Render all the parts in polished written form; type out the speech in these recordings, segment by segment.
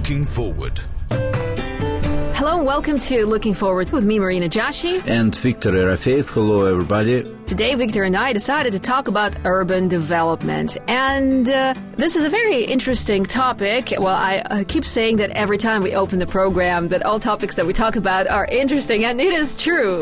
Looking Forward. Hello and welcome to Looking Forward with me, Marina Jashi. And Victor Erafeev. Hello, everybody. Today, Victor and I decided to talk about urban development. And this is a very interesting topic. Well, I keep saying that every time we open the program, that all topics that we talk about are interesting, and it is true.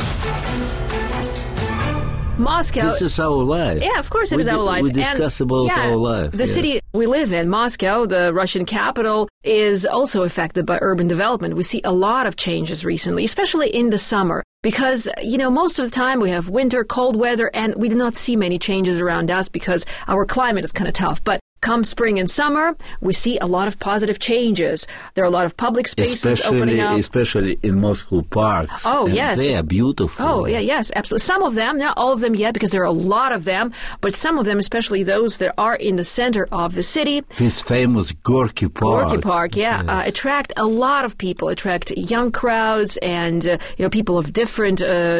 Moscow. This is our life. Yeah, of course it is our life. We discuss about our life. The city we live in, Moscow, the Russian capital, is also affected by urban development. We see a lot of changes recently, especially in the summer. Because, most of the time we have winter, cold weather, and we do not see many changes around us because our climate is kind of tough. But come spring and summer, we see a lot of positive changes. There are a lot of public spaces opening up. Especially in Moscow parks. Oh, yes. They are beautiful. Oh, yeah, yes, absolutely. Some of them, not all of them yet, because there are a lot of them, but some of them, especially those that are in the center of the city. This famous Gorky Park. Gorky Park, yeah. Yes. Attract a lot of people, attract young crowds and, people of different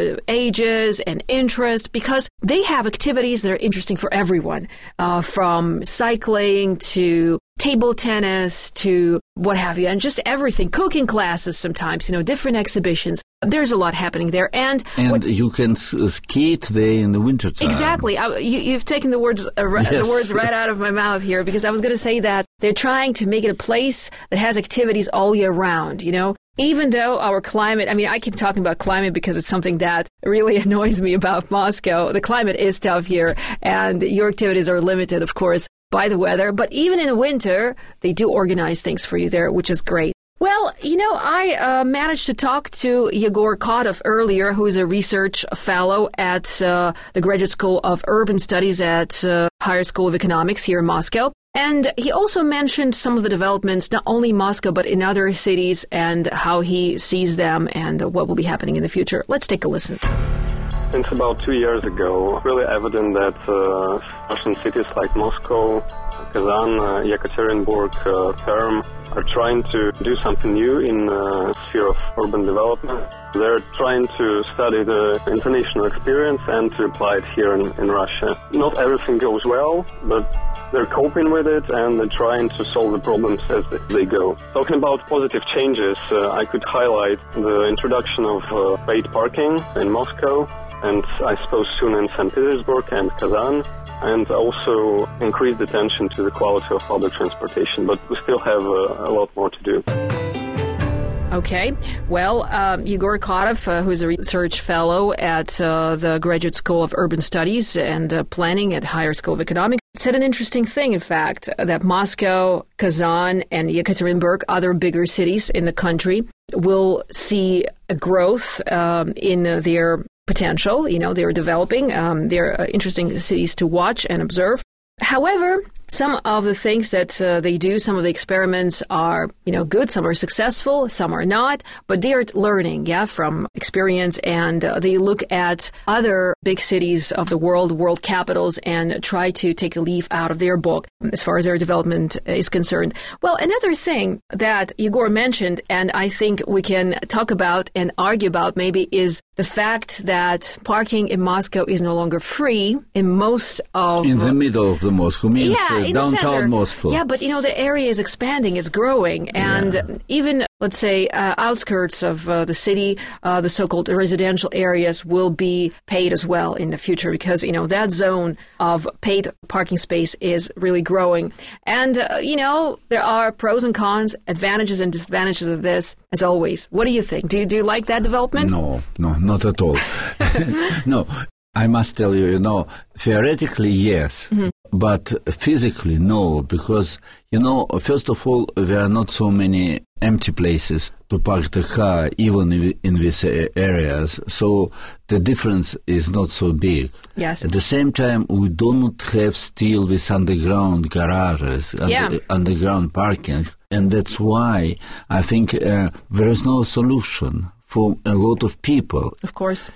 ages and interests, because they have activities that are interesting for everyone, from cycling to table tennis to what have you, and just everything, cooking classes sometimes, different exhibitions. There's a lot happening there. And you can skate there in the wintertime. Exactly. You've taken the words right out of my mouth here, because I was going to say that they're trying to make it a place that has activities all year round, Even though our climate, I keep talking about climate because it's something that really annoys me about Moscow. The climate is tough here, and your activities are limited, of course, by the weather. But even in the winter, they do organize things for you there, which is great. Well, I managed to talk to Yegor Kotov earlier, who is a research fellow at the Graduate School of Urban Studies at Higher School of Economics here in Moscow. And he also mentioned some of the developments, not only in Moscow, but in other cities, and how he sees them and what will be happening in the future. Let's take a listen. Since about 2 years ago, really evident that Russian cities like Moscow, Kazan, Yekaterinburg, Perm are trying to do something new in the sphere of urban development. They're trying to study the international experience and to apply it here in Russia. Not everything goes well, but they're coping with it and they're trying to solve the problems as they go. Talking about positive changes, I could highlight the introduction of paid parking in Moscow, and I suppose soon in St. Petersburg and Kazan, and also increased attention to the quality of public transportation. But we still have a lot more to do. Okay. Well, Yegor Kotov, who is a research fellow at the Graduate School of Urban Studies and Planning at Higher School of Economics, said an interesting thing, in fact, that Moscow, Kazan, and Yekaterinburg, other bigger cities in the country, will see a growth in their potential. They're developing. They're interesting cities to watch and observe. However, some of the things that they do, some of the experiments are, good. Some are successful, some are not, but they are learning, from experience, and they look at other big cities of the world capitals, and try to take a leaf out of their book as far as their development is concerned. Well, another thing that Yegor mentioned, and I think we can talk about and argue about maybe, is the fact that parking in Moscow is no longer free in most of... In the middle of the Moscow, means downtown Moscow. Yeah, but the area is expanding, it's growing, and even, let's say, outskirts of the city, the so-called residential areas will be paid as well in the future, because, that zone of paid parking space is really growing. And, there are pros and cons, advantages and disadvantages of this, as always. What do you think? Do you like that development? No, not at all. No, I must tell you, theoretically, yes. Mm-hmm. But physically, no, because, first of all, there are not so many empty places to park the car, even in these areas. So the difference is not so big. Yes. At the same time, we do not have still these underground garages, underground parking. And that's why I think there is no solution for a lot of people. Of course.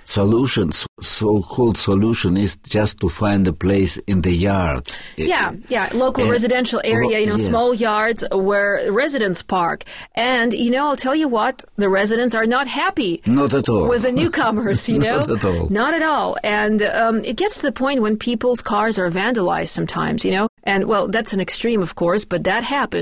So-called solution is just to find a place in the yard. Local residential area, small yards where residents park. And, I'll tell you what, the residents are not happy. Not at all. With the newcomers, Not at all. Not at all. And it gets to the point when people's cars are vandalized sometimes, And, well, that's an extreme, of course, but that happens.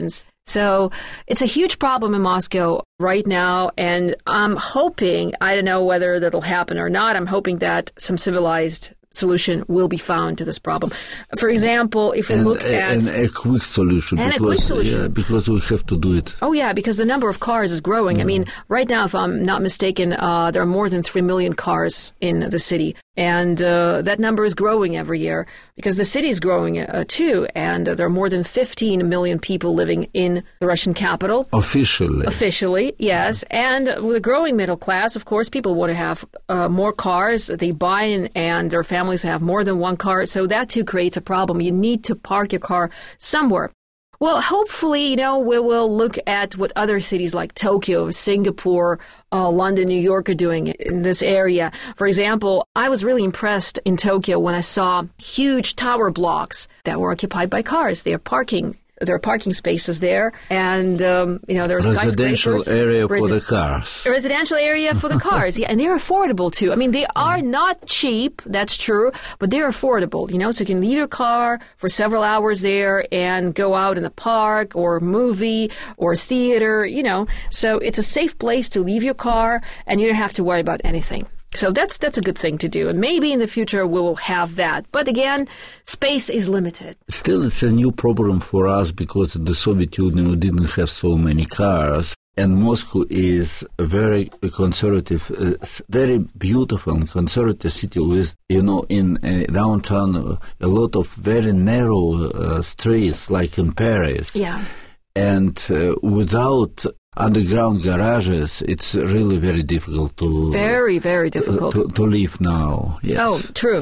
So it's a huge problem in Moscow right now, and I'm hoping, I don't know whether that'll happen or not, I'm hoping that some civilized solution will be found to this problem. For example, if we look at... And a quick solution. And a quick solution. Yeah, because we have to do it. Oh, yeah, because the number of cars is growing. Yeah. I mean, right now, if I'm not mistaken, there are more than 3 million cars in the city. And that number is growing every year because the city is growing too. And there are more than 15 million people living in the Russian capital. Officially. Officially, yes. And with a growing middle class, of course, people want to have more cars. They buy and their families have more than one car. So that too creates a problem. You need to park your car somewhere. Well, hopefully, we will look at what other cities like Tokyo, Singapore, London, New York are doing in this area. For example, I was really impressed in Tokyo when I saw huge tower blocks that were occupied by cars. There are parking spaces there, and there are residential area for the cars. A residential area for the cars, yeah, and they're affordable too. I mean, they are not cheap, that's true, but they're affordable. So you can leave your car for several hours there and go out in the park or movie or theater. So it's a safe place to leave your car, and you don't have to worry about anything. So that's a good thing to do. And maybe in the future we will have that. But again, space is limited. Still, it's a new problem for us because the Soviet Union didn't have so many cars. And Moscow is a very conservative, very beautiful and conservative city with, in downtown, a lot of very narrow streets like in Paris. Yeah. And without underground garages, it's really very difficult to... Very, very difficult. To live now, yes. Oh, true.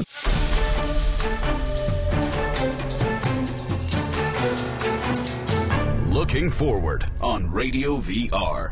Looking Forward on Radio VR.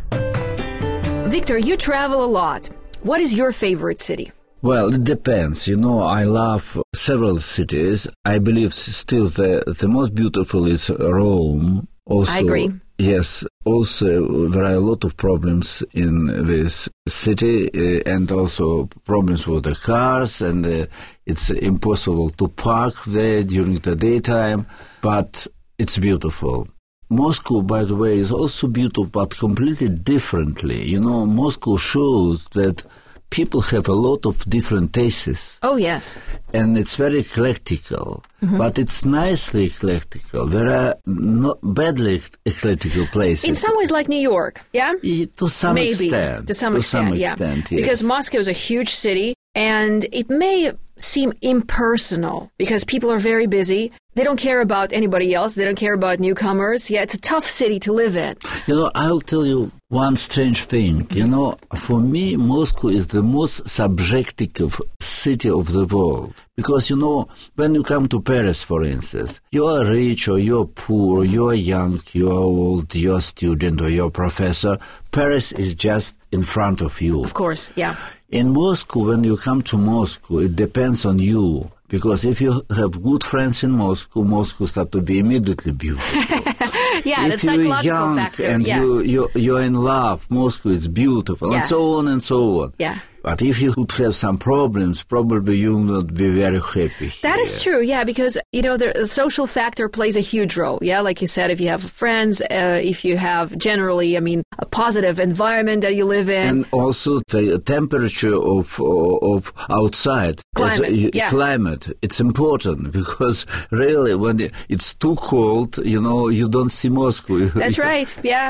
Victor, you travel a lot. What is your favorite city? Well, it depends. I love several cities. I believe still the most beautiful is Rome. Also, I agree. Yes. Also, there are a lot of problems in this city and also problems with the cars, and it's impossible to park there during the daytime, but it's beautiful. Moscow, by the way, is also beautiful, but completely differently. Moscow shows that people have a lot of different tastes. Oh, yes. And it's very eclectical, but it's nicely eclectical. There are not badly eclectical places. In some ways like New York, yeah? To some extent. To some extent, yes. Because Moscow is a huge city, and it may seem impersonal because people are very busy. They don't care about anybody else. They don't care about newcomers. Yeah, it's a tough city to live in. I'll tell you one strange thing. For me, Moscow is the most subjective city of the world. Because, when you come to Paris, for instance, you are rich or you are poor, you are young, you are old, you are a student or you are a professor. Paris is just in front of you. Of course, yeah. In Moscow, when you come to Moscow, it depends on you. Because if you have good friends in Moscow, Moscow starts to be immediately beautiful. Yeah, if you're young factor. And you're in love, Moscow is beautiful, and so on and so on. Yeah. But if you would have some problems, probably you will not be very happy. That is true, yeah, because, the social factor plays a huge role. Yeah, like you said, if you have friends, if you have generally, a positive environment that you live in. And also the temperature of outside. Climate. It's important because really when it's too cold, you don't see Moscow. That's right. Yeah.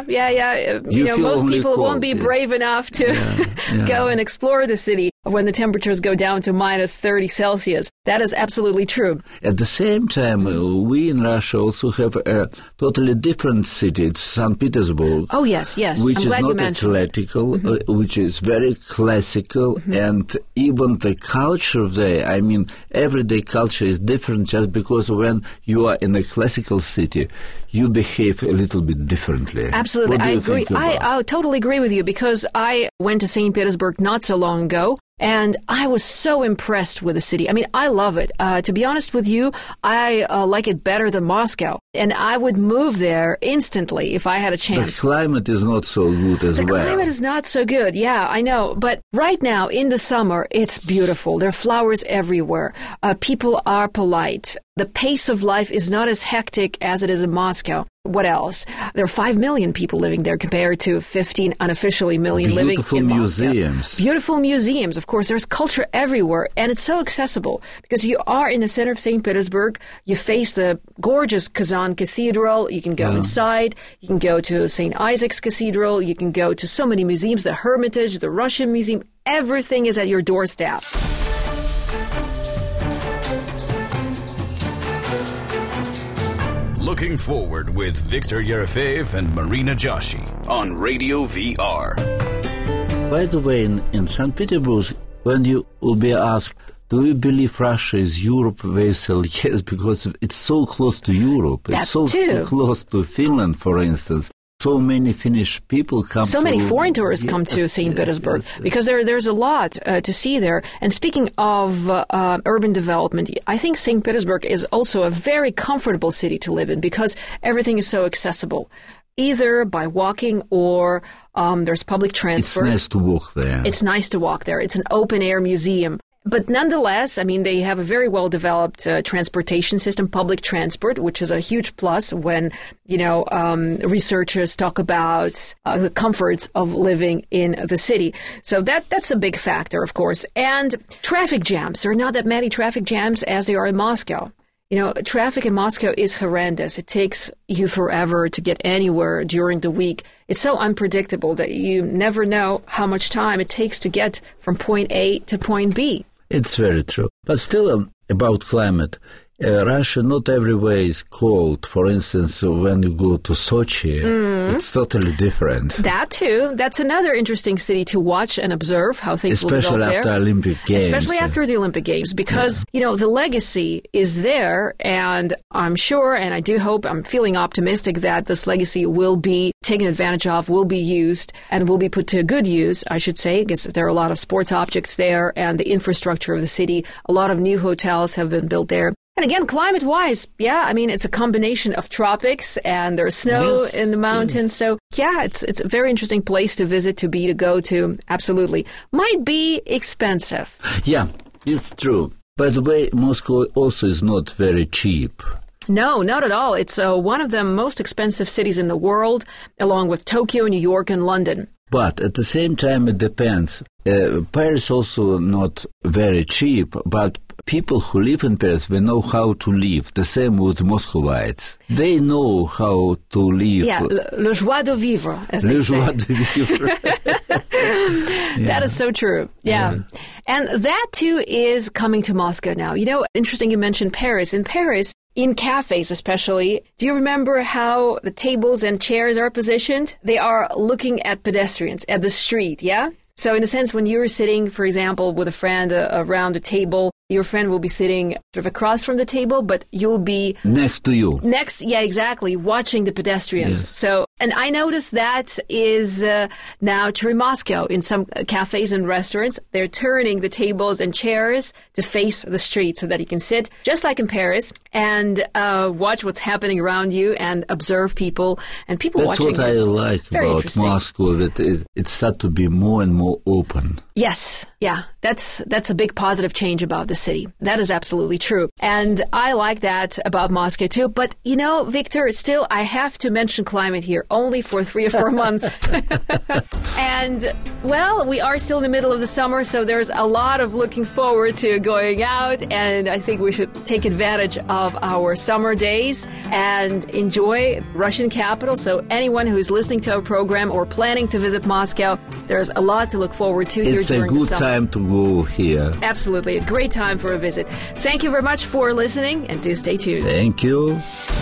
Most people won't be brave enough to go and explore the city when the temperatures go down to minus 30 Celsius. That is absolutely true. At the same time, we in Russia also have a totally different city. It's St. Petersburg. Oh, yes. Which is not eclectical, which is very classical, and even the culture there, everyday culture is different just because when you are in a classical city, you behave a little bit differently. Absolutely. I agree. I totally agree with you because I went to St. Petersburg not so long ago. And I was so impressed with the city. I love it. To be honest with you, I like it better than Moscow. And I would move there instantly if I had a chance. The climate is not so good as well. The climate is not so good. Yeah, I know. But right now, in the summer, it's beautiful. There are flowers everywhere. People are polite. The pace of life is not as hectic as it is in Moscow. What else? There are 5 million people living there compared to 15 unofficially million living in Moscow. Beautiful museums. Of course, there's culture everywhere, and it's so accessible because you are in the center of St. Petersburg. You face the gorgeous Kazan Cathedral. You can go inside. You can go to St. Isaac's Cathedral. You can go to so many museums, the Hermitage, the Russian Museum. Everything is at your doorstep. Looking Forward with Viktor Yerofeev and Marina Joshi on Radio VR. By the way, in St. Petersburg, when you will be asked, do you believe Russia is Europe? They say yes, because it's so close to Europe. It's so close to Finland, for instance. So many Finnish people come. So many foreign tourists come to St. Petersburg because there's a lot to see there. And speaking of urban development, I think St. Petersburg is also a very comfortable city to live in because everything is so accessible, either by walking or there's public transport. It's nice to walk there. It's nice to walk there. It's an open-air museum. But nonetheless, I mean, they have a very well-developed transportation system, public transport, which is a huge plus when, researchers talk about the comforts of living in the city. So that's a big factor, of course. And traffic jams. There are not that many traffic jams as there are in Moscow. Traffic in Moscow is horrendous. It takes you forever to get anywhere during the week. It's so unpredictable that you never know how much time it takes to get from point A to point B. It's very true. But still, about climate, Russia, not everywhere is cold. For instance, when you go to Sochi, it's totally different. That too. That's another interesting city to watch and observe how things will develop there. Especially after Olympic Games. Especially after the Olympic Games, because, the legacy is there, and I'm sure, and I do hope, I'm feeling optimistic that this legacy will be taken advantage of, will be used, and will be put to good use, I should say, because there are a lot of sports objects there, and the infrastructure of the city, a lot of new hotels have been built there. And again, climate-wise, it's a combination of tropics and there's snow in the mountains. So, it's a very interesting place to visit, to go to. Absolutely. Might be expensive. Yeah, it's true. By the way, Moscow also is not very cheap. No, not at all. It's one of the most expensive cities in the world, along with Tokyo, New York, and London. But at the same time, it depends. Paris also not very cheap, but people who live in Paris, they know how to live. The same with Muscovites. They know how to live. Yeah, le joie de vivre, as they say. Le joie de vivre. That is so true. Yeah. And that, too, is coming to Moscow now. Interesting you mentioned Paris. In Paris, in cafes especially, do you remember how the tables and chairs are positioned? They are looking at pedestrians, at the street, yeah? So in a sense, when you're sitting, for example, with a friend around a table, your friend will be sitting sort of across from the table, but you'll be next to you. Yeah, exactly, watching the pedestrians. Yes. So, and I noticed that is now true in Moscow. In some cafes and restaurants, they're turning the tables and chairs to face the street so that you can sit, just like in Paris, and watch what's happening around you and observe people. And people That's watching. That's what I like about Moscow, that it starts to be more and more open. Yes, yeah, that's a big positive change about the city. That is absolutely true. And I like that about Moscow too. But, Viktor, still, I have to mention climate here only for 3 or 4 months. And, we are still in the middle of the summer, so there's a lot of looking forward to going out. And I think we should take advantage of our summer days and enjoy Russian capital. So anyone who's listening to our program or planning to visit Moscow, there's a lot to look forward to here during the summer. It's a good time to go here. Absolutely. A great time for a visit. Thank you very much for listening, and do stay tuned. Thank you.